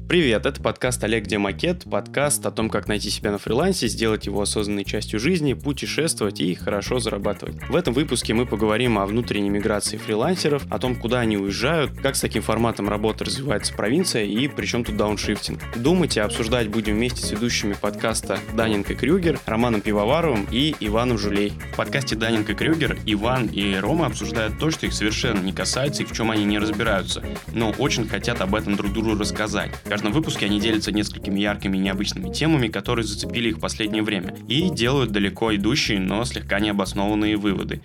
Привет, это подкаст «Олег, где макет?», подкаст о том, как найти себя на фрилансе, сделать его осознанной частью жизни, путешествовать и хорошо зарабатывать. В этом выпуске мы поговорим о внутренней миграции фрилансеров, о том, куда они уезжают, как с таким форматом работы развивается провинция и при чем тут дауншифтинг. Думать и обсуждать будем вместе с ведущими подкаста Данинг и Крюгер, Романом Пивоваровым и Иваном Жулей. В подкасте Данинг и Крюгер Иван и Рома обсуждают то, что их совершенно не касается и в чем они не разбираются, но очень хотят об этом друг другу рассказать. В каждом выпуске они делятся несколькими яркими и необычными темами, которые зацепили их в последнее время, и делают далеко идущие, но слегка необоснованные выводы.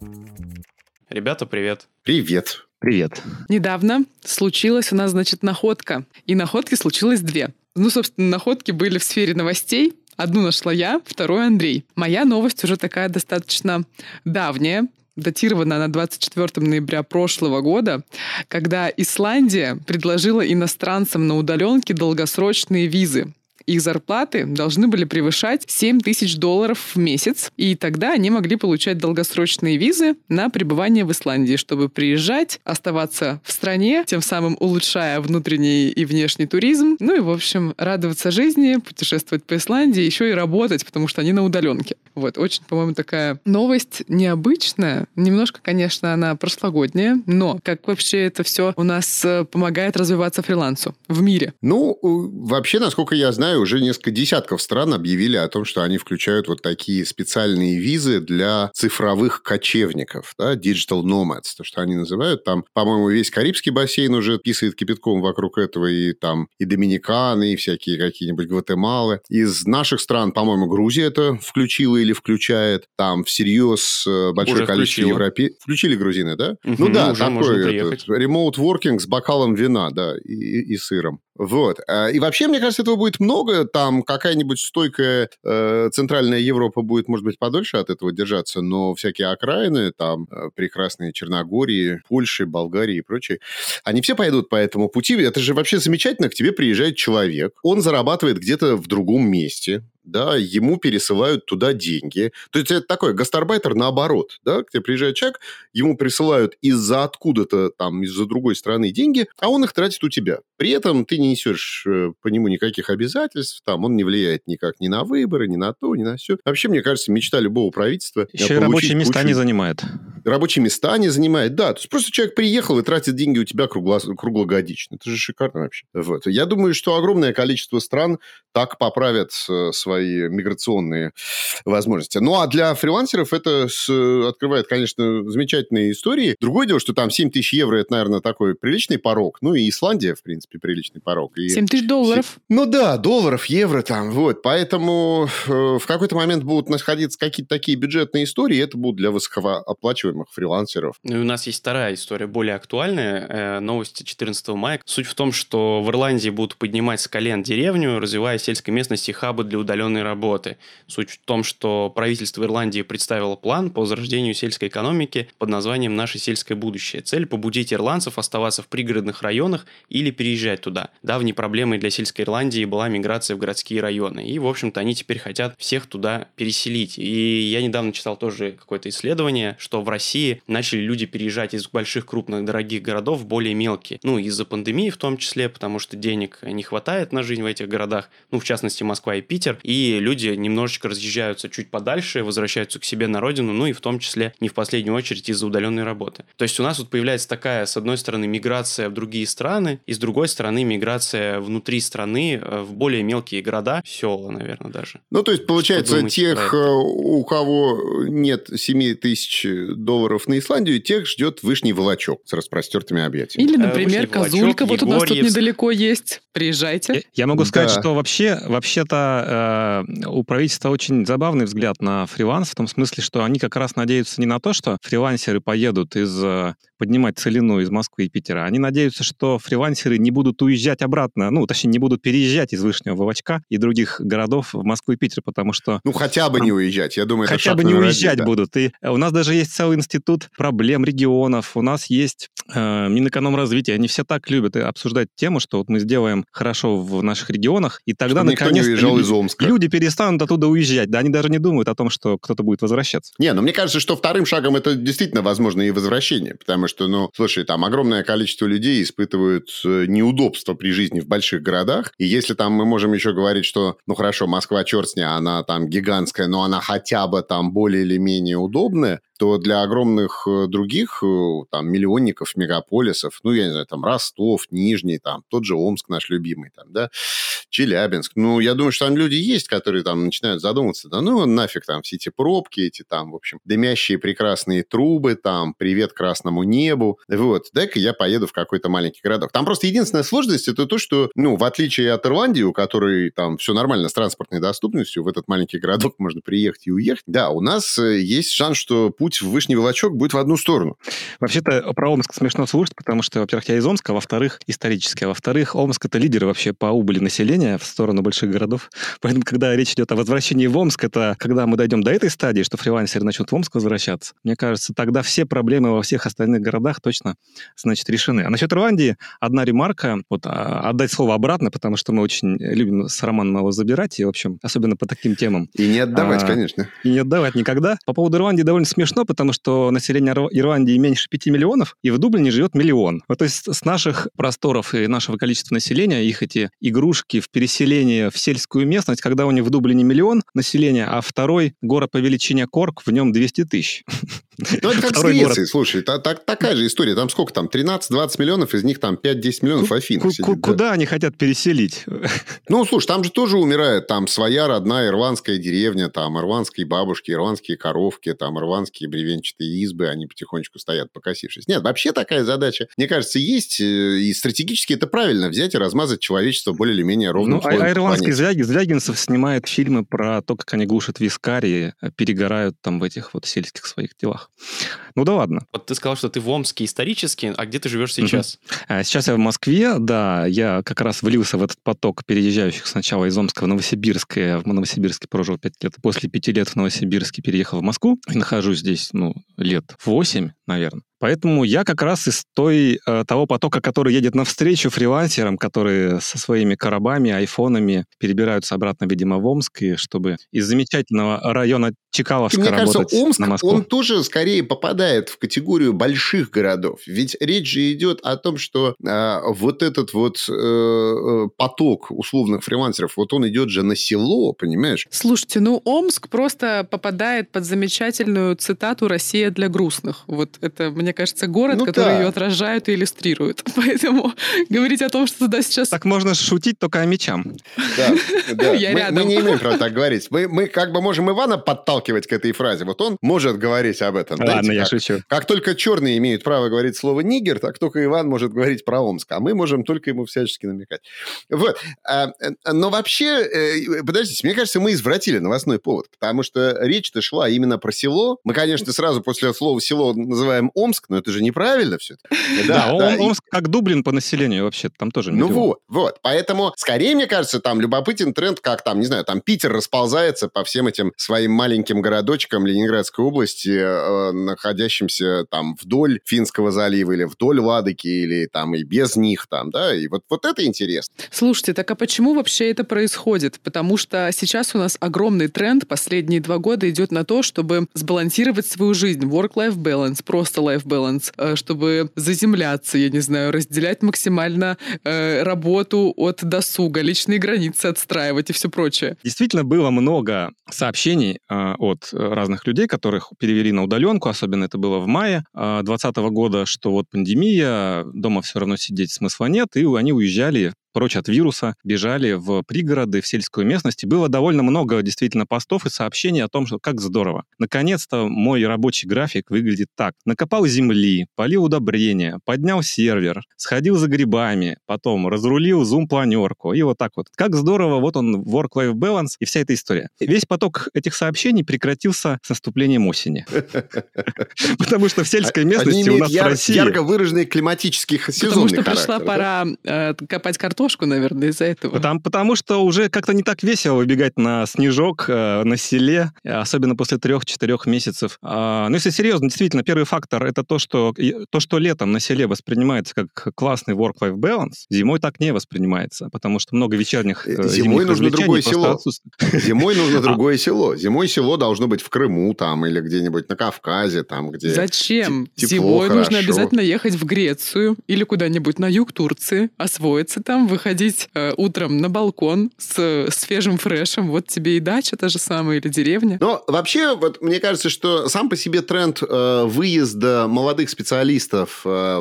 Ребята, привет. Привет. Привет. Недавно случилась у нас, находка. И находки случилось две. Собственно, находки были в сфере новостей. Одну нашла я, вторую Андрей. Моя новость уже такая достаточно давняя. Датирована на 24 ноября прошлого года, когда Исландия предложила иностранцам на удаленке долгосрочные визы. Их зарплаты должны были превышать $7000 в месяц, и тогда они могли получать долгосрочные визы на пребывание в Исландии, чтобы приезжать, оставаться в стране, тем самым улучшая внутренний и внешний туризм, в общем, радоваться жизни, путешествовать по Исландии, еще и работать, потому что они на удаленке. Очень, по-моему, такая новость необычная. Немножко, конечно, она прошлогодняя, но как вообще это все у нас помогает развиваться фрилансу в мире? Вообще, насколько я знаю, уже несколько десятков стран объявили о том, что они включают вот такие специальные визы для цифровых кочевников, да, digital nomads, то, что они называют. Там, по-моему, весь Карибский бассейн уже писает кипятком вокруг этого, и там и Доминиканы, и всякие какие-нибудь Гватемалы. Из наших стран, по-моему, Грузия это включила или включает. Там всерьез большое уже количество европейцев. Включили грузины, да? Угу, да, такой remote working с бокалом вина, да, и сыром. И вообще, мне кажется, этого будет много. Там какая-нибудь стойкая Центральная Европа будет, может быть, подольше от этого держаться, но всякие окраины, там прекрасные Черногории, Польши, Болгарии и прочее, они все пойдут по этому пути. Это же вообще замечательно. К тебе приезжает человек, он зарабатывает где-то в другом месте, да, ему пересылают туда деньги. То есть, это такой гастарбайтер наоборот, да, к тебе приезжает человек, ему присылают из-за откуда-то, там, из-за другой страны деньги, а он их тратит у тебя. При этом ты не несешь по нему никаких обязательств, там, он не влияет никак ни на выборы, ни на то, ни на все. Вообще, мне кажется, мечта любого правительства... Еще и рабочие места не занимает. Рабочие места не занимает, да. То есть, просто человек приехал и тратит деньги у тебя круглогодично. Это же шикарно вообще. Я думаю, что огромное количество стран так поправят свои миграционные возможности. А для фрилансеров это открывает, конечно, замечательные истории. Другое дело, что там 7000 евро, это, наверное, такой приличный порог. И Исландия, в принципе, приличный порог. И $7000. Долларов, евро там. Поэтому в какой-то момент будут находиться какие-то такие бюджетные истории, и это будут для высокооплачиваемых фрилансеров. У нас есть вторая история, более актуальная. Новости 14 мая. Суть в том, что в Ирландии будут поднимать с колен деревню, развивая в сельской местности хабы для удаленной работы. Суть в том, что правительство Ирландии представило план по возрождению сельской экономики под названием «Наше сельское будущее». Цель – побудить ирландцев оставаться в пригородных районах или переезжать туда. Давней проблемой для сельской Ирландии была миграция в городские районы. И, в общем-то, они теперь хотят всех туда переселить. И я недавно читал тоже какое-то исследование, что в России начали люди переезжать из больших, крупных, дорогих городов в более мелкие. Из-за пандемии в том числе, потому что денег не хватает на жизнь в этих городах. В частности, Москва и Питер. И люди немножечко разъезжаются чуть подальше, возвращаются к себе на родину, и в том числе не в последнюю очередь из-за удаленной работы. То есть у нас появляется такая, с одной стороны, миграция в другие страны, и с другой стороны, миграция внутри страны в более мелкие города, села, наверное, даже. То есть, получается, тех, у кого нет $7000 на Исландию, тех ждет вышний волочок с распростертыми объятиями. Или, например, Козулька, у нас тут недалеко есть. Приезжайте. Я могу сказать, что вообще-то у правительства очень забавный взгляд на фриланс, в том смысле, что они как раз надеются не на то, что фрилансеры поедут поднимать целину из Москвы и Питера. Они надеются, что фрилансеры не будут уезжать обратно, точнее, не будут переезжать из Вышнего Волочка и других городов в Москву и Питер, потому что... хотя бы не уезжать, я думаю, это хотя бы не уезжать будут. И у нас даже есть целый институт проблем регионов, у нас есть Минэкономразвития, они все так любят обсуждать тему, что мы сделаем хорошо в наших регионах, и тогда, наконец, люди перестанут оттуда уезжать. Да, они даже не думают о том, что кто-то будет возвращаться. Мне кажется, что вторым шагом это действительно возможно и возвращение, потому проблема, что, ну, слушай, там огромное количество людей испытывают неудобства при жизни в больших городах, и если там мы можем еще говорить, что, ну, хорошо, Москва, черт с ней, она там гигантская, но она хотя бы там более или менее удобная, то для огромных других там миллионников, мегаполисов, ну, я не знаю, там Ростов, Нижний, там тот же Омск наш любимый, там, да, Челябинск, ну, я думаю, что там люди есть, которые там начинают задумываться, да ну, нафиг там все эти пробки, эти там, в общем, дымящие прекрасные трубы, там, привет красному небу, вот, дай-ка я поеду в какой-то маленький городок. Там просто единственная сложность, это то, что, ну, в отличие от Ирландии, у которой там все нормально с транспортной доступностью, в этот маленький городок можно приехать и уехать, да, у нас есть шанс, что путь в Вышний Волочек будет в одну сторону. Вообще-то про Омск смешно слушать, потому что, во-первых, я из Омска, а во-вторых, исторически, а во-вторых, Омск — это лидер вообще по убыли населения в сторону больших городов. Поэтому, когда речь идет о возвращении в Омск, это когда мы дойдем до этой стадии, что фрилансеры начнут в Омск возвращаться, мне кажется, тогда все проблемы во всех остальных городах точно, значит, решены. А насчет Ирландии одна ремарка, вот отдать слово обратно, потому что мы очень любим с Романом его забирать, и, в общем, особенно по таким темам. И не отдавать, конечно. И не отдавать никогда. По поводу Ирландии довольно смешно, потому что население Ирландии меньше 5 миллионов, и в Дублине живет 1 миллион. Вот, то есть с наших просторов и нашего количества населения, их эти игрушки в переселение в сельскую местность, когда у них в Дублине 1 миллион населения, а второй город по величине Корк, в нем 200 тысяч. Ну, это как с Грецией, слушай, такая же история. Там сколько там, 13-20 миллионов, из них там 5-10 миллионов в Афинах сидит. Куда они хотят переселить? Ну, слушай, там же тоже умирает там своя родная ирландская деревня, там ирландские бабушки, ирландские коровки, там ирландские бревенчатые избы, они потихонечку стоят, покосившись. Нет, вообще такая задача, мне кажется, есть, и стратегически это правильно, взять и размазать человечество более или менее ровным слоем. А ирландский Звягинцев снимает фильмы про то, как они глушат вискарь и перегорают там в этих вот сельских своих делах. Ну да ладно. Вот ты сказал, что ты в Омске исторически, а где ты живешь сейчас? Сейчас я в Москве, да, я как раз влился в этот поток переезжающих сначала из Омска в Новосибирск. Я в Новосибирске прожил 5 лет. После 5 лет в Новосибирске переехал в Москву и нахожусь здесь, лет 8, наверное. Поэтому я как раз из того потока, который едет навстречу фрилансерам, которые со своими коробами, айфонами перебираются обратно, видимо, в Омск, и чтобы из замечательного района Чкаловска работать. Мне кажется, Омск, на Москву. Он тоже скорее попадает в категорию больших городов. Ведь речь же идет о том, что вот этот вот поток условных фрилансеров, вот он идет же на село, понимаешь? Слушайте, Омск просто попадает под замечательную цитату «Россия для грустных». Вот это, мне кажется, город, который ее отражает и иллюстрирует. Поэтому говорить о том, что туда сейчас... Так можно шутить только о мечам. Да. Мы не имеем права так говорить. Мы как бы можем Ивана подталкивать к этой фразе. Вот он может говорить об этом. Ладно, я шучу. Как только черные имеют право говорить слово «нигер», так только Иван может говорить про Омск. А мы можем только ему всячески намекать. Вот. Но вообще, подождите, мне кажется, мы извратили новостной повод. Потому что речь-то шла именно про село. Мы, конечно, сразу после слова «село» называем Омск, но это же неправильно все. Да, Омск как Дублин по населению вообще, там тоже миллион. Ну вот. Поэтому, скорее, мне кажется, там любопытен тренд, как там, не знаю, там Питер расползается по всем этим своим маленьким городочкам Ленинградской области, находящимся там вдоль Финского залива или вдоль Ладоги, или там и без них там, да, и вот это интересно. Слушайте, так а почему вообще это происходит? Потому что сейчас у нас огромный тренд последние 2 года идет на то, чтобы сбалансировать свою жизнь. Work-life balance, просто life balance, чтобы заземляться, я не знаю, разделять максимально работу от досуга, личные границы отстраивать и все прочее. Действительно, было много сообщений от разных людей, которых перевели на удаленку, особенно это было в мае 2020 года, что вот пандемия, дома все равно сидеть смысла нет, и они уезжали прочь от вируса, бежали в пригороды, в сельскую местность. И было довольно много действительно постов и сообщений о том, что как здорово. Наконец-то мой рабочий график выглядит так. Накопал земли, полил удобрения, поднял сервер, сходил за грибами, потом разрулил зум-планерку. И вот так вот. Как здорово, вот он, work-life balance и вся эта история. Весь поток этих сообщений прекратился с наступлением осени. Потому что в сельской местности у нас в России... ярко выраженный климатический сезонный характер. Потому что пришла пора копать картошку, картошку, наверное, из-за этого. Потому что уже как-то не так весело выбегать на снежок на селе, особенно после 3-4 месяцев. Но если серьезно, действительно, первый фактор — это то, что летом на селе воспринимается как классный work-life balance, зимой так не воспринимается, потому что много вечерних зимой нужно другое село. Отсутствует. Зимой нужно другое село. Зимой село должно быть в Крыму там или где-нибудь на Кавказе, там, где Зачем? тепло, Зимой хорошо. нужно обязательно ехать в Грецию или куда-нибудь на юг Турции, освоиться там, выходить утром на балкон с свежим фрешем. Вот тебе и дача та же самая или деревня. Но вообще, вот мне кажется, что сам по себе тренд выезда молодых специалистов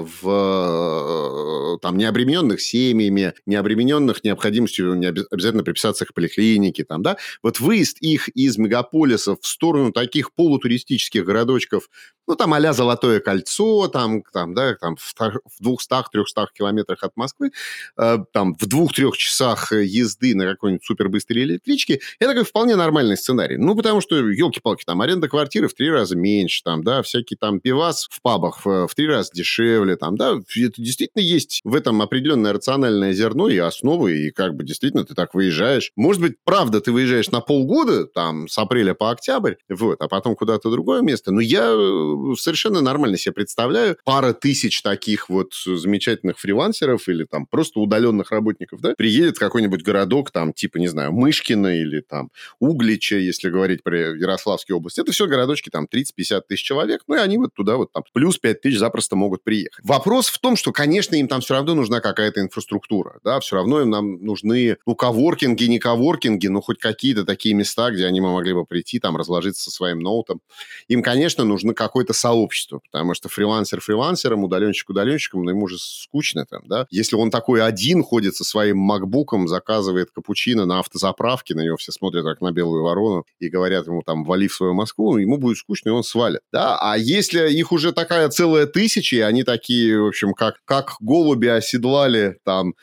в там, необремененных семьями, необремененных необходимостью не обязательно приписаться к поликлинике, там, да, вот выезд их из мегаполисов в сторону таких полутуристических городочков, ну, там а-ля Золотое кольцо, там, да, там в 200-300 километрах от Москвы, там в 2-3 часах езды на какой-нибудь супербыстрой электричке, это такой вполне нормальный сценарий. Ну, потому что, елки-палки, там аренда квартиры в 3 раза меньше, там, да, всякий там пивас в пабах в 3 раза дешевле, там, да, это действительно есть в этом определенное рациональное зерно и основы, и как бы действительно ты так выезжаешь. Может быть, правда, ты выезжаешь на полгода, там, с апреля по октябрь, вот, а потом куда-то другое место, но я совершенно нормально себе представляю пара тысяч таких вот замечательных фрилансеров или там просто удаленных работников, да, приедет в какой-нибудь городок, там, типа, не знаю, Мышкино или там Углича, если говорить про Ярославскую область. Это все городочки, там, 30-50 тысяч человек, ну, и они вот туда вот там плюс 5 тысяч запросто могут приехать. Вопрос в том, что, конечно, им там все равно нужна какая-то инфраструктура, да, все равно им нам нужны, ну, коворкинги, не коворкинги, но хоть какие-то такие места, где они могли бы прийти, там, разложиться со своим ноутом. Им, конечно, нужно какое-то сообщество, потому что фрилансер фрилансером, удаленщик удаленщиком, но ему же скучно там, да. Если он такой один ходит со своим макбуком, заказывает капучино на автозаправке, на него все смотрят как на белую ворону и говорят ему там, вали в свою Москву, ему будет скучно, и он свалит, да. А если их уже такая целая тысяча, и они такие, в общем, как голуби оседлали там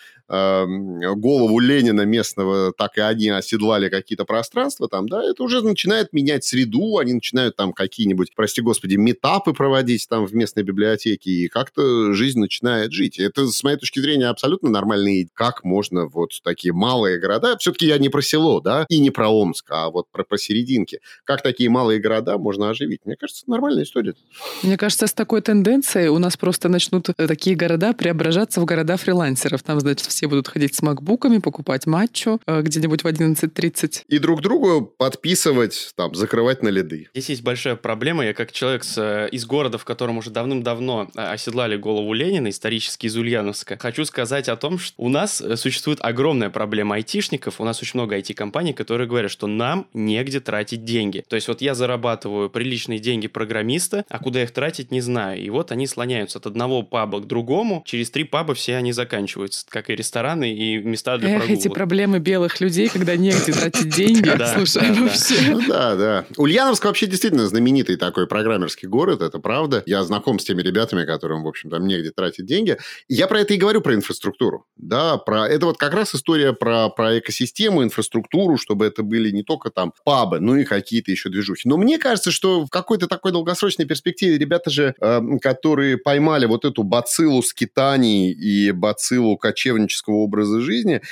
голову Ленина местного, так и они оседлали какие-то пространства там, да, это уже начинает менять среду, они начинают там какие-нибудь, прости господи, митапы проводить там в местной библиотеке, и как-то жизнь начинает жить. И это, с моей точки зрения, абсолютно нормальные, как можно вот такие малые города, все-таки я не про село, да, и не про Омск, а вот про серединки, как такие малые города можно оживить. Мне кажется, нормальная история. Мне кажется, с такой тенденцией у нас просто начнут такие города преображаться в города фрилансеров. Там, значит, все будут ходить с макбуками, покупать матчу где-нибудь в 11:30. И друг другу подписывать, там, закрывать на лиды. Здесь есть большая проблема. Я как человек из города, в котором уже давным-давно оседлали голову Ленина, исторически из Ульяновска, хочу сказать о том, что у нас существует огромная проблема айтишников. У нас очень много IT-компаний, которые говорят, что нам негде тратить деньги. То есть вот я зарабатываю приличные деньги программиста, а куда их тратить, не знаю. И вот они слоняются от одного паба к другому. Через 3 паба все они заканчиваются, как и рестораны и места для прогулок. Эти проблемы белых людей, когда негде тратить деньги. Слушай, вообще. Да. Ульяновск вообще действительно знаменитый такой программерский город, это правда. Я знаком с теми ребятами, которым, в общем, там негде тратить деньги. Я про это и говорю, про инфраструктуру. Да, это вот как раз история про экосистему, инфраструктуру, чтобы это были не только там пабы, но и какие-то еще движухи. Но мне кажется, что в какой-то такой долгосрочной перспективе ребята же, которые поймали вот эту бациллу скитаний и бациллу кочевнического образа жизни,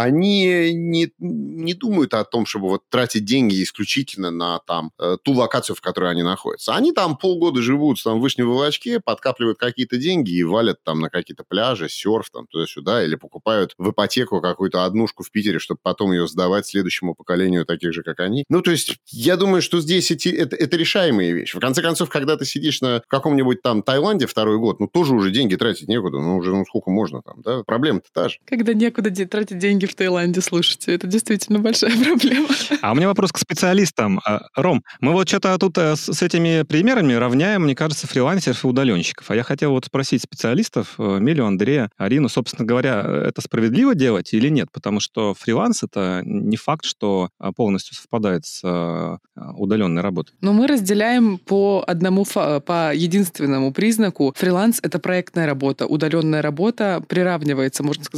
они не думают о том, чтобы вот тратить деньги исключительно на там ту локацию, в которой они находятся. Они там полгода живут там в Вышнем Волочке, подкапливают какие-то деньги и валят там на какие-то пляжи, серф там туда-сюда, или покупают в ипотеку какую-то однушку в Питере, чтобы потом ее сдавать следующему поколению таких же, как они. Ну, то есть, я думаю, что здесь это решаемые вещи. В конце концов, когда ты сидишь на каком-нибудь там Таиланде 2-й год, ну, тоже уже деньги тратить некуда, ну, уже сколько можно там, да? Проблема-то та же. Когда некуда тратить деньги в Таиланде, слушайте, это действительно большая проблема. А у меня вопрос к специалистам. Ром, мы вот что-то тут с этими примерами равняем, мне кажется, фрилансеров и удаленщиков. А я хотел вот спросить специалистов, Милю, Андрея, Арину, собственно говоря, это справедливо делать или нет? Потому что фриланс — это не факт, что полностью совпадает с удаленной работой. Но мы разделяем по единственному признаку. Фриланс — это проектная работа. Удаленная работа приравнивается, можно сказать,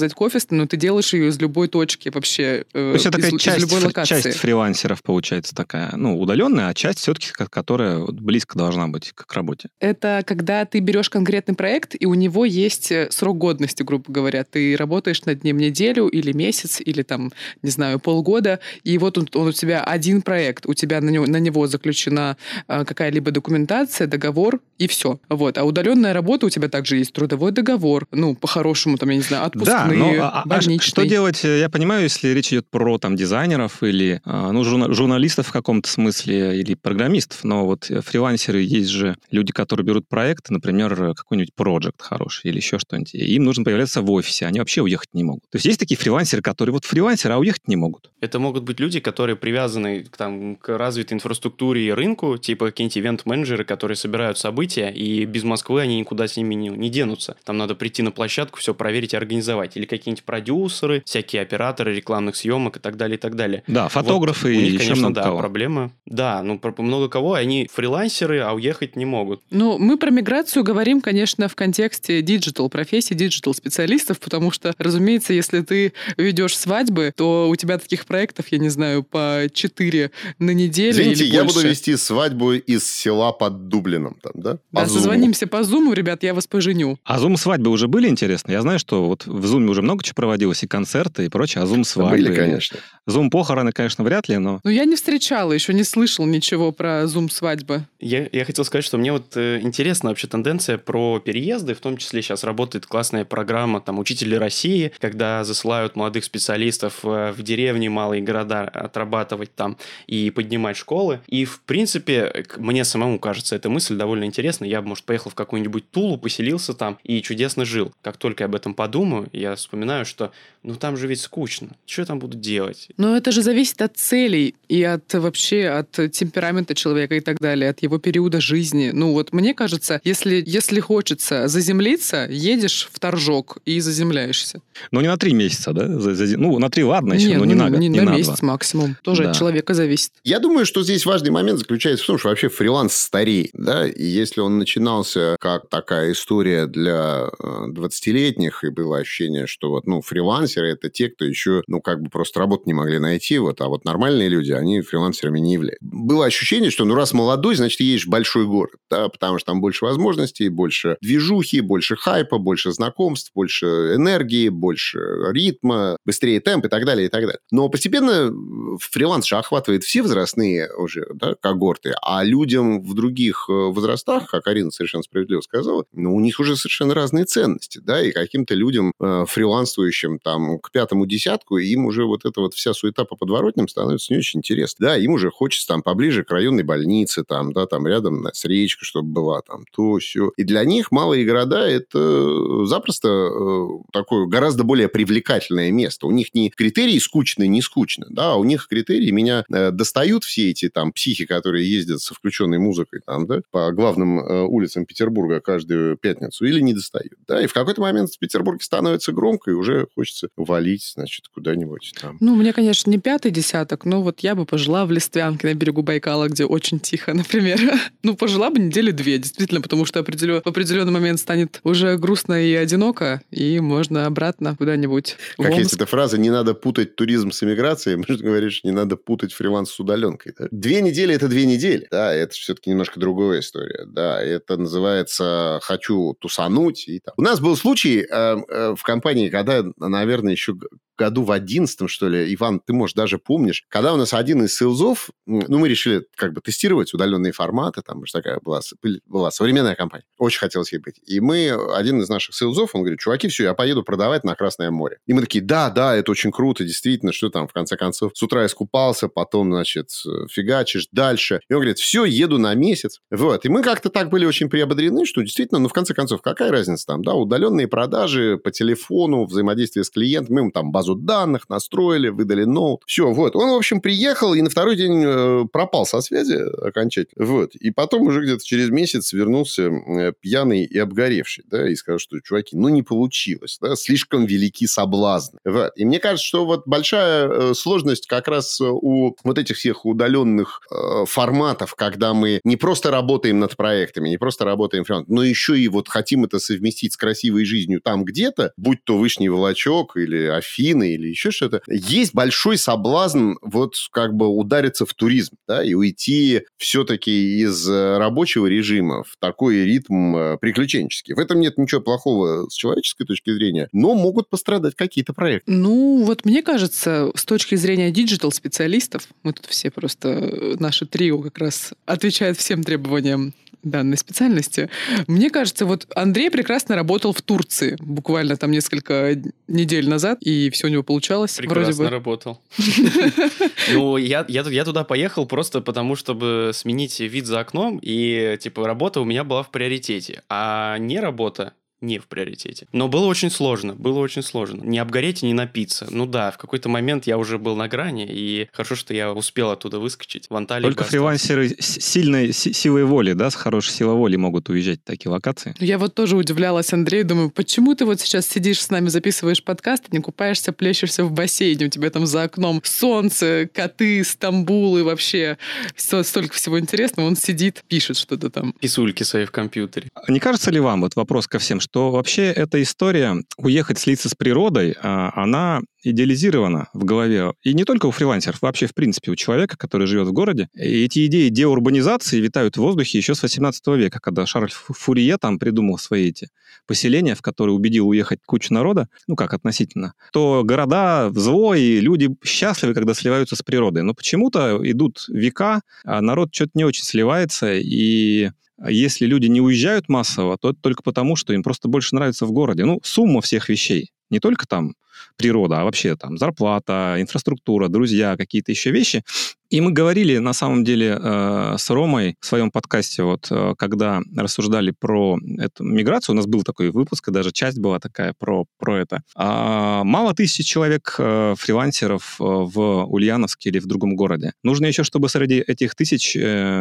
сделать к офисной, но ты делаешь ее из любой точки вообще, То есть это такая из любой локации. часть фрилансеров получается такая, удаленная, а часть все-таки, которая близко должна быть к работе. Это когда ты берешь конкретный проект, и у него есть срок годности, грубо говоря. Ты работаешь над ним неделю или месяц, или там, не знаю, полгода, и вот он у тебя один проект, у тебя на него заключена какая-либо документация, договор, и все. Вот. А удаленная работа, у тебя также есть трудовой договор, по-хорошему, там, я не знаю, отпускные, больничные. Что делать, я понимаю, если речь идет про там дизайнеров или журналистов в каком-то смысле, или программистов, но вот фрилансеры, есть же люди, которые берут проекты, например, какой-нибудь проект хороший или еще что-нибудь, и им нужно появляться в офисе, они вообще уехать не могут. То есть есть такие фрилансеры, которые вот фрилансеры, а уехать не могут. Это могут быть люди, которые привязаны к развитой инфраструктуре и рынку, типа какие-нибудь ивент-менеджеры, которые собирают события, и без Москвы они никуда с ними не денутся. Там надо прийти на площадку, все проверить и организовать. Или какие-нибудь продюсеры, всякие операторы рекламных съемок и так далее, и так далее. Да, фотографы вот, у них, и еще конечно, много кого. Проблема. Да, много кого, они фрилансеры, а уехать не могут. Мы про миграцию говорим, конечно, в контексте профессий диджитал-специалистов, потому что, разумеется, если ты ведешь свадьбы, то у тебя таких проектов, я не знаю, по 4 на неделю. Извините, или я больше. буду вести свадьбу из села под Дублином, там, да? Да, созвонимся по Зуму, ребят, я вас поженю. А Зум-свадьбы уже были интересны? Я знаю, что вот в Зуме уже много чего проводилось, и концерты, и прочее, а Зум-свадьбы... Были, конечно. Зум-похороны, конечно, вряд ли, но... Я не встречала, еще не слышал ничего про Зум-свадьбы. Я хотел сказать, что мне вот интересна вообще тенденция про переезды, в том числе сейчас работает классная программа там «Учители России», когда засылают молодых специалистов в деревни, малые города отрабатывать там и поднимать школы. И, в принципе, мне самому кажется, эта мысль довольно интересная. Я бы, может, поехал в какую-нибудь Тулу, поселился там и чудесно жил. Как только я об этом подумаю, я вспоминаю, что там же ведь скучно. Что я там буду делать? Но это же зависит от целей и от темперамента человека и так далее, от его периода жизни. Мне кажется, если хочется заземлиться, едешь в Торжок и заземляешься. Но не на 3 месяца, да? На 3 ладно еще, но не на год, не не на на месяц 2. максимум. Тоже от человека зависит. Я думаю, что здесь важный момент заключается в том, что вообще фриланс стареет, да, и если он начинался как такая история для 20-летних, и было ощущение, что фрилансеры – это те, кто еще, просто работу не могли найти, а вот нормальные люди, они фрилансерами не являются. Было ощущение, что, раз молодой, значит, едешь в большой город, да, потому что там больше возможностей, больше движухи, больше хайпа, больше знакомств, больше энергии, больше ритма, быстрее темп и так далее, и так далее. Но постепенно фриланс же охватывает все возрастные уже, да, когорты, а людям в других возрастах, как Арина совершенно справедливо сказала, у них уже совершенно разные ценности, да, и каким-то людям, фрилансующим там к 5-му десятку, им уже вот эта вот вся суета по подворотням становится не очень интересна. Да, им уже хочется там поближе к районной больнице, там, да, там рядом с речкой, чтобы была, там, то, сё. И для них малые города – это запросто такое гораздо более привлекательное место. У них не критерии скучно, не скучно, да, у них критерии меня достают все эти там психи, которые ездят со включенной музыкой там, да, по главным улицам Петербурга каждую пятницу, или не достают, да, и в какой-то момент в Петербурге становится громко, и уже хочется валить, значит, куда-нибудь там. Мне, конечно, не 5-й десяток, но вот я бы пожила в Листвянке на берегу Байкала, где очень тихо, например. Пожила бы недели 2, действительно, потому что в определенный момент станет уже грустно и одиноко, и можно обратно куда-нибудь в Как Омск. есть эта фраза, не надо путать туризм с эмиграцией, можно говоришь, не надо путать фриланс с удаленкой. Да? 2 недели – это 2 недели, да, это все-таки немножко другая история, да, это называется «хочу тусануть». И там. У нас был случай в компании, когда, наверное, еще году в 11-м, что ли, Иван, ты, может, даже помнишь, когда у нас один из сейлзов, мы решили тестировать удаленные форматы, там, что такая была современная компания. Очень хотелось ей быть. И один из наших сейлзов, он говорит: чуваки, все, я поеду продавать на Красное море. И мы такие: да, это очень круто, действительно, что там, в конце концов, с утра искупался, потом, значит, фигачишь дальше. И он говорит: все, еду на месяц. Вот. И мы как-то так были очень приободрены, что действительно, в конце концов, какая разница там, да, удаленные продажи по телефону, взаимодействие с клиентом, мы им там базу базу данных, настроили, выдали ноут. Все, вот. Он, в общем, приехал и на второй день пропал со связи окончательно. Вот. И потом уже где-то через месяц вернулся пьяный и обгоревший, да, и сказал, что, чуваки, не получилось, да, слишком велики соблазны. Вот. И мне кажется, что вот большая сложность как раз у вот этих всех удаленных форматов, когда мы не просто работаем над проектами, не просто работаем фронтом, но еще и вот хотим это совместить с красивой жизнью там где-то, будь то Вышний Волочок или Афины или еще что-то, есть большой соблазн вот как бы удариться в туризм, да, и уйти все-таки из рабочего режима в такой ритм приключенческий. В этом нет ничего плохого с человеческой точки зрения, но могут пострадать какие-то проекты. Вот мне кажется, с точки зрения диджитал-специалистов, мы тут все просто, наше трио как раз отвечает всем требованиям данной специальности. Мне кажется, вот Андрей прекрасно работал в Турции буквально там несколько недель назад, и все у него получалось. Прекрасно работал. Я туда поехал просто потому, чтобы сменить вид за окном, и типа работа у меня была в приоритете, а не работа не в приоритете. Но было очень сложно. Не обгореть и не напиться. В какой-то момент я уже был на грани, и хорошо, что я успел оттуда выскочить. В Анталии только фрилансеры сильной силой воли, да, с хорошей силой воли могут уезжать в такие локации. Я вот тоже удивлялась Андрею, думаю, почему ты вот сейчас сидишь с нами, записываешь подкаст, и не купаешься, плещешься в бассейне, у тебя там за окном солнце, коты, Стамбул и вообще столько всего интересного, он сидит, пишет что-то там. Писульки свои в компьютере. Не кажется ли вам, вот вопрос ко всем, что вообще эта история уехать слиться с природой, она идеализирована в голове. И не только у фрилансеров, вообще в принципе у человека, который живет в городе. И эти идеи деурбанизации витают в воздухе еще с 18 века, когда Шарль Фурье там придумал свои эти поселения, в которые убедил уехать кучу народа, как относительно, то города зло, и люди счастливы, когда сливаются с природой. Но почему-то идут века, а народ что-то не очень сливается, и если люди не уезжают массово, то это только потому, что им просто больше нравится в городе. Сумма всех вещей. Не только там природа, а вообще там зарплата, инфраструктура, друзья, какие-то еще вещи. И мы говорили, на самом деле, с Ромой в своем подкасте, когда рассуждали про эту миграцию, у нас был такой выпуск, и даже часть была такая про это. Мало тысяч человек фрилансеров в Ульяновске или в другом городе. Нужно еще, чтобы среди этих тысяч,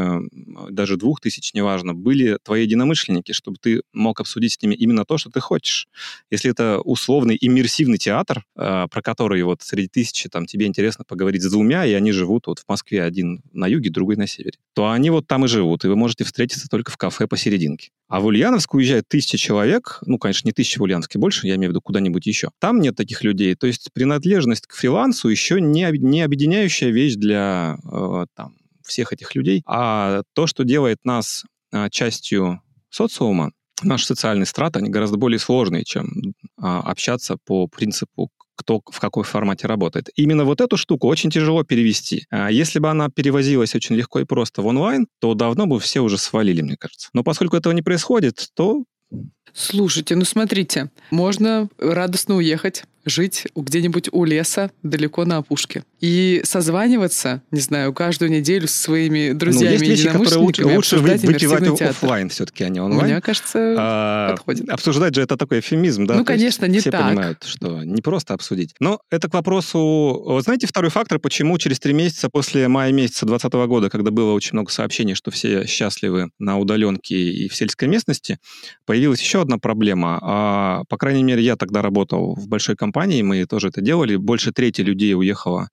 даже 2000, неважно, были твои единомышленники, чтобы ты мог обсудить с ними именно то, что ты хочешь. Если это условный иммерсивный театр, про который среди тысячи тебе интересно поговорить с двумя, и они живут в Москве, один на юге, другой на севере, то они там и живут, и вы можете встретиться только в кафе посерединке. А в Ульяновск уезжает 1000 человек, конечно, не 1000 в Ульяновске, больше, я имею в виду куда-нибудь еще. Там нет таких людей. То есть принадлежность к фрилансу еще не объединяющая вещь для всех этих людей, а то, что делает нас частью социума, наши социальные страты, они гораздо более сложные, чем общаться по принципу, кто в какой формате работает. Именно вот эту штуку очень тяжело перевести. Если бы она перевозилась очень легко и просто в онлайн, то давно бы все уже свалили, мне кажется. Но поскольку этого не происходит, то... Слушайте, смотрите, можно радостно уехать, жить где-нибудь у леса, далеко на опушке. И созваниваться, не знаю, каждую неделю со своими друзьями и единомышленниками, лучше выпивать театр. Оффлайн все-таки, а не онлайн. Мне кажется, подходит. Обсуждать же это такой эфемизм, да? Конечно, не все так. Все понимают, что не просто обсудить. Но это к вопросу... Знаете, второй фактор, почему через 3 месяца после мая месяца 2020 года, когда было очень много сообщений, что все счастливы на удаленке и в сельской местности, появилась еще одна проблема. По крайней мере, я тогда работал в большой компании, мы тоже это делали. Больше трети людей уехало,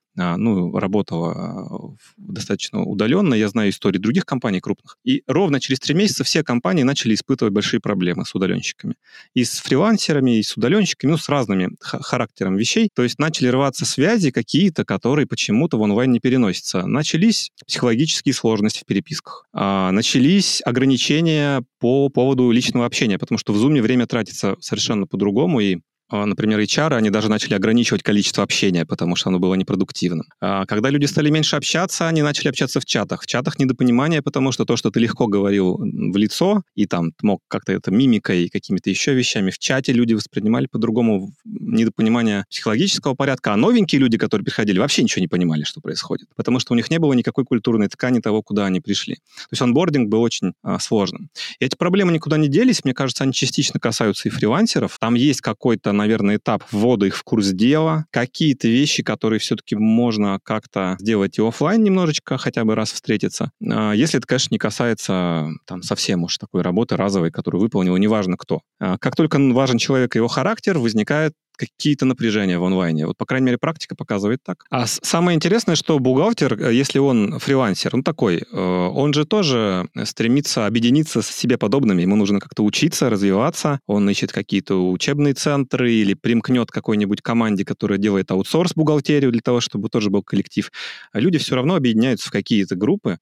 работала достаточно удаленно. Я знаю истории других компаний крупных. И ровно через 3 месяца все компании начали испытывать большие проблемы с удаленщиками. И с фрилансерами, и с удаленщиками, с разными характером вещей. То есть начали рваться связи какие-то, которые почему-то в онлайн не переносятся. Начались психологические сложности в переписках. Начались ограничения по поводу личного общения, потому что в Zoom время тратится совершенно по-другому, и например, HR, они даже начали ограничивать количество общения, потому что оно было непродуктивным. Когда люди стали меньше общаться, они начали общаться в чатах. В чатах недопонимание, потому что то, что ты легко говорил в лицо, и там мог как-то это мимикой и какими-то еще вещами, в чате люди воспринимали по-другому, недопонимание психологического порядка, а новенькие люди, которые приходили, вообще ничего не понимали, что происходит, потому что у них не было никакой культурной ткани того, куда они пришли. То есть онбординг был очень сложным. И эти проблемы никуда не делись, мне кажется, они частично касаются и фрилансеров. Там есть какой-то наверное, этап ввода их в курс дела, какие-то вещи, которые все-таки можно как-то сделать и офлайн немножечко, хотя бы раз встретиться. Если это, конечно, не касается там совсем уж такой работы разовой, которую выполнил, неважно кто. Как только важен человек и его характер, возникает какие-то напряжения в онлайне. Вот, по крайней мере, практика показывает так. А самое интересное, что бухгалтер, если он фрилансер, он такой, он же тоже стремится объединиться с себе подобными. Ему нужно как-то учиться, развиваться. Он ищет какие-то учебные центры или примкнет к какой-нибудь команде, которая делает аутсорс-бухгалтерию для того, чтобы тоже был коллектив. А люди все равно объединяются в какие-то группы,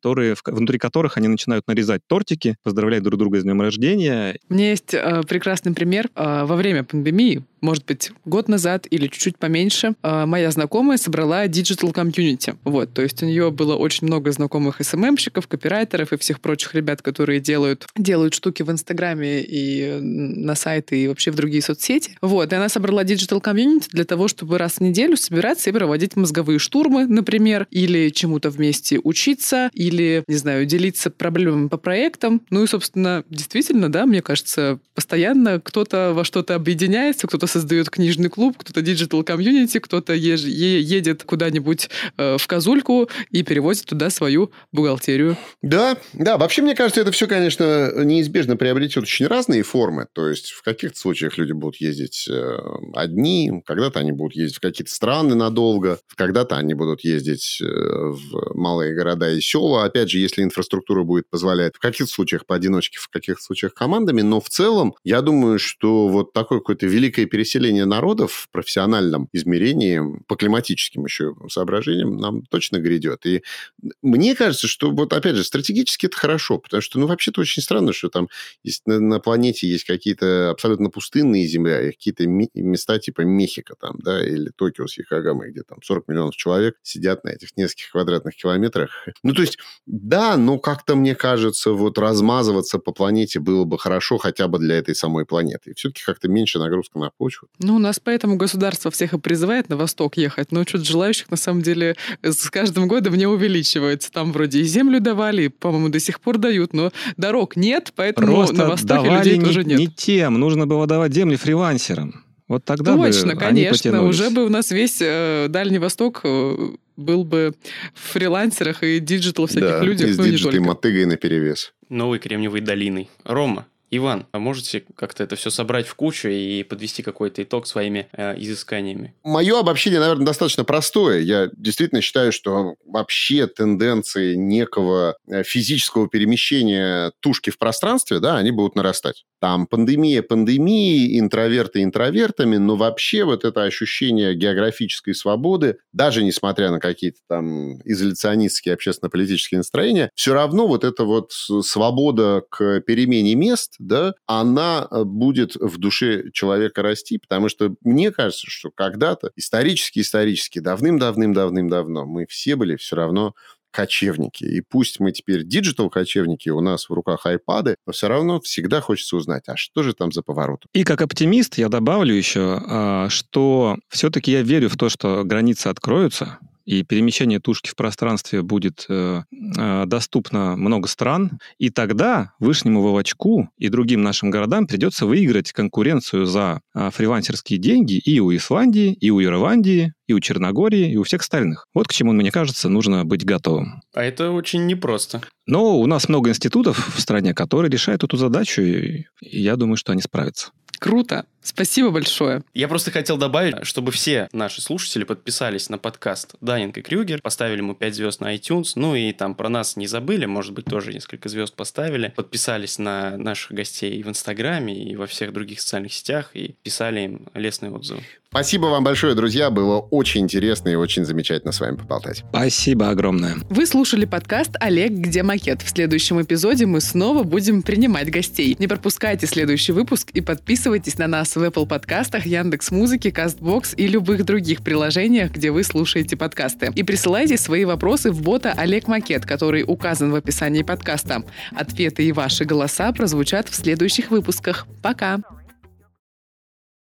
внутри которых они начинают нарезать тортики, поздравлять друг друга с днем рождения. У меня есть прекрасный пример. Во время пандемии, может быть, год назад или чуть-чуть поменьше, моя знакомая собрала digital community. Вот, то есть у нее было очень много знакомых СММщиков, копирайтеров и всех прочих ребят, которые делают штуки в Инстаграме и на сайты, и вообще в другие соцсети. Вот, и она собрала digital community для того, чтобы раз в неделю собираться и проводить мозговые штурмы, например, или чему-то вместе учиться, или, не знаю, делиться проблемами по проектам. Ну и, собственно, действительно, да, мне кажется, постоянно кто-то во что-то объединяется, кто-то создает книжный клуб, кто-то digital комьюнити, кто-то едет куда-нибудь в Козульку и перевозит туда свою бухгалтерию. Да, вообще, мне кажется, это все, конечно, неизбежно приобретет очень разные формы. То есть, в каких-то случаях люди будут ездить одни, когда-то они будут ездить в какие-то страны надолго, когда-то они будут ездить в малые города и села. Опять же, если инфраструктура будет позволять, в каких-то случаях поодиночке, в каких-то случаях командами. Но в целом, я думаю, что вот такое какое-то великое переселение народов в профессиональном измерении, по климатическим еще соображениям, нам точно грядет. И мне кажется, что вот, опять же, стратегически это хорошо, потому что, вообще-то очень странно, что там на планете есть какие-то абсолютно пустынные земля, и какие-то места типа Мехико там, да, или Токио с Йокогамой, где там 40 миллионов человек сидят на этих нескольких квадратных километрах. То есть, да, но как-то, мне кажется, вот размазываться по планете было бы хорошо хотя бы для этой самой планеты. И все-таки как-то меньше нагрузка на почву. У нас поэтому государство всех и призывает на восток ехать, но что-то желающих, на самом деле, с каждым годом не увеличивается. Там вроде и землю давали, и, по-моему, до сих пор дают, но дорог нет, поэтому просто на востоке людей тоже нет. Не тем, нужно было давать земли фрилансерам. Вот тогда точно, бы конечно, они потянулись. Уже бы у нас весь Дальний Восток был бы в фрилансерах и диджитал всяких людях, и с диджитал мотыгой наперевес. Новой Кремниевой долиной. Рома, Иван, а можете как-то это все собрать в кучу и подвести какой-то итог своими изысканиями? Мое обобщение, наверное, достаточно простое. Я действительно считаю, что вообще тенденции некого физического перемещения тушки в пространстве, да, они будут нарастать. Там пандемия пандемией, интроверты интровертами, но вообще вот это ощущение географической свободы, даже несмотря на какие-то там изоляционистские общественно-политические настроения, все равно вот эта вот свобода к перемене мест, да, она будет в душе человека расти, потому что мне кажется, что когда-то исторически, давным-давно мы все были все равно кочевники. И пусть мы теперь диджитал-кочевники, у нас в руках айпады, но все равно всегда хочется узнать, а что же там за поворот? И как оптимист я добавлю еще, что все-таки я верю в то, что границы откроются, и перемещение тушки в пространстве будет доступно много стран, и тогда Вышнему Волочку и другим нашим городам придется выиграть конкуренцию за фрилансерские деньги и у Исландии, и у Ирландии, и у Черногории, и у всех остальных. Вот к чему, мне кажется, нужно быть готовым. А это очень непросто. Но у нас много институтов в стране, которые решают эту задачу, и я думаю, что они справятся. Круто. Спасибо большое. Я просто хотел добавить, чтобы все наши слушатели подписались на подкаст Даннинг и Крюгер, поставили ему 5 звезд на iTunes, и там про нас не забыли, может быть, тоже несколько звезд поставили, подписались на наших гостей и в Инстаграме, и во всех других социальных сетях, и писали им лестные отзывы. Спасибо вам большое, друзья. Было очень интересно и очень замечательно с вами поболтать. Спасибо огромное. Вы слушали подкаст «Олег, где макет?». В следующем эпизоде мы снова будем принимать гостей. Не пропускайте следующий выпуск и подписывайтесь на нас в Apple подкастах, Яндекс.Музыке, Castbox и любых других приложениях, где вы слушаете подкасты. И присылайте свои вопросы в бота «Олег Макет», который указан в описании подкаста. Ответы и ваши голоса прозвучат в следующих выпусках. Пока!